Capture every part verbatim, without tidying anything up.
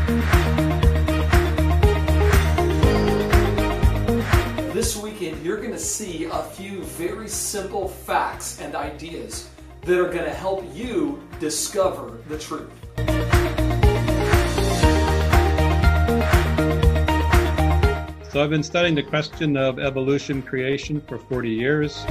This weekend, you're going to see a few very simple facts and ideas that are going to help you discover the truth. So I've been studying the question of evolution creation for forty years.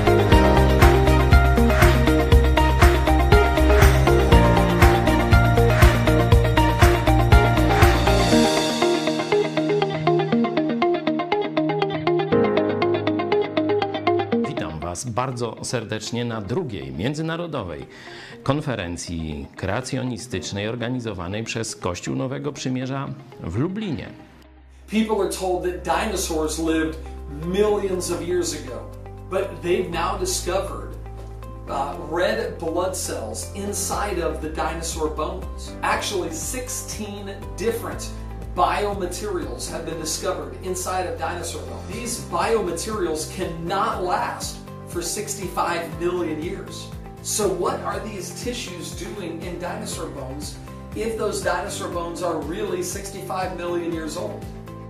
Witam Was bardzo serdecznie na drugiej międzynarodowej konferencji kreacjonistycznej organizowanej przez Kościół Nowego Przymierza w Lublinie. People are told that dinosaurs lived millions of years ago, but they've now discovered uh, red blood cells inside of the dinosaur bones. Actually, sixteen different biomaterials have been discovered inside of dinosaur bones. These biomaterials cannot last for sixty-five million years. So what are these tissues doing in dinosaur bones if those dinosaur bones are really sixty-five million years old?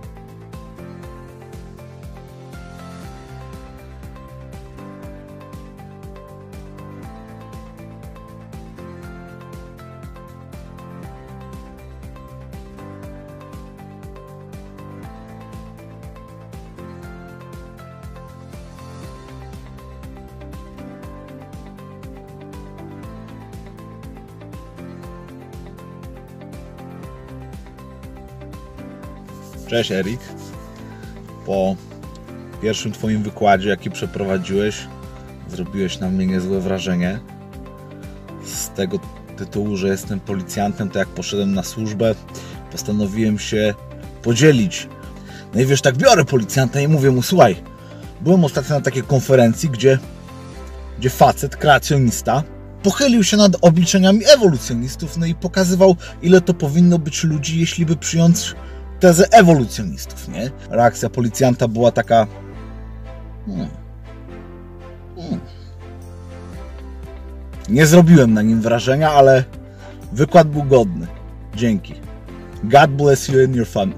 Cześć Erik. Po pierwszym Twoim wykładzie, jaki przeprowadziłeś, zrobiłeś na mnie niezłe wrażenie. Z tego tytułu, że jestem policjantem, to jak poszedłem na służbę, postanowiłem się podzielić. No i wiesz, tak biorę policjanta i mówię mu: słuchaj, byłem ostatnio na takiej konferencji, gdzie, gdzie facet, kreacjonista, pochylił się nad obliczeniami ewolucjonistów, no i pokazywał, ile to powinno być ludzi, jeśli by przyjąć tezę ewolucjonistów, nie? Reakcja policjanta była taka... Hmm. Hmm. Nie zrobiłem na nim wrażenia, ale wykład był godny. Dzięki. God bless you and your family.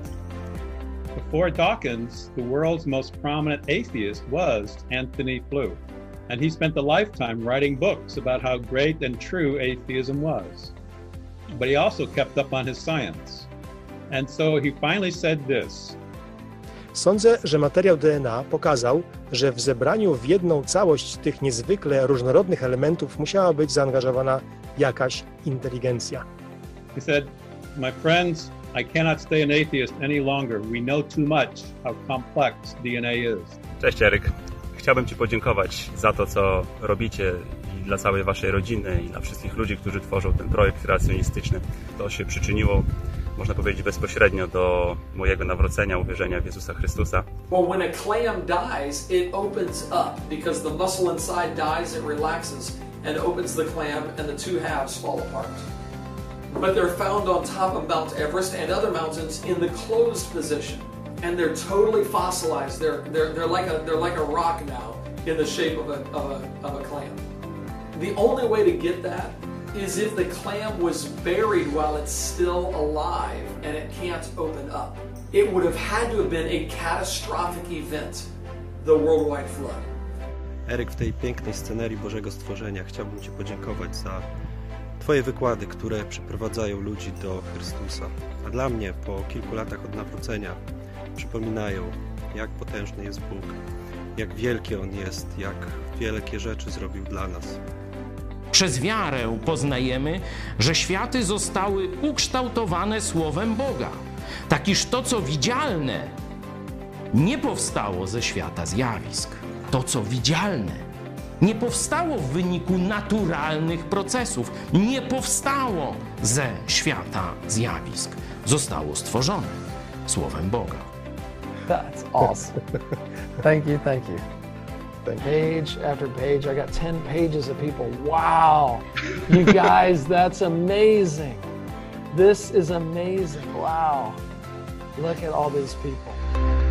Before Dawkins, the world's most prominent atheist was Antony Flew, and he spent a lifetime writing books about how great and true atheism was. But he also kept up on his science. And so he finally said this. Sądzę, że materiał D N A pokazał, że w zebraniu w jedną całość tych niezwykle różnorodnych elementów musiała być zaangażowana jakaś inteligencja. He said, "My friends, I cannot stay an atheist any longer. We know too much how complex D N A is." Cześć Eryk. Chciałbym Ci podziękować za to, co robicie i dla całej Waszej rodziny i dla wszystkich ludzi, którzy tworzą ten projekt kreacjonistyczny. To się przyczyniło, można powiedzieć, bezpośrednio do mojego nawrócenia, uwierzenia w Jezusa Chrystusa. Well, when a clam dies, it opens up because the muscle inside dies, it relaxes and opens the clam and the two halves fall apart. But they're found on top of Mount Everest and other mountains in the closed position, and they're totally fossilized. They're they're they're like a they're like a rock now in the shape of a of a of a clam. The only way to get that is if the clam was buried while it's still alive and it can't open up. It would have had to have been a catastrophic event, the worldwide flood. Eryk, w tej pięknej scenerii Bożego Stworzenia chciałbym Ci podziękować za Twoje wykłady, które przyprowadzają ludzi do Chrystusa. A dla mnie po kilku latach od nawrócenia przypominają, jak potężny jest Bóg, jak wielki On jest, jak wielkie rzeczy zrobił dla nas. Przez wiarę poznajemy, że światy zostały ukształtowane Słowem Boga. Takiż to, co widzialne, nie powstało ze świata zjawisk. To, co widzialne, nie powstało w wyniku naturalnych procesów. Nie powstało ze świata zjawisk. Zostało stworzone Słowem Boga. That's awesome. Thank you, thank you. Page after page. I got ten pages of people. Wow. You guys, that's amazing. This is amazing. Wow. Look at all these people.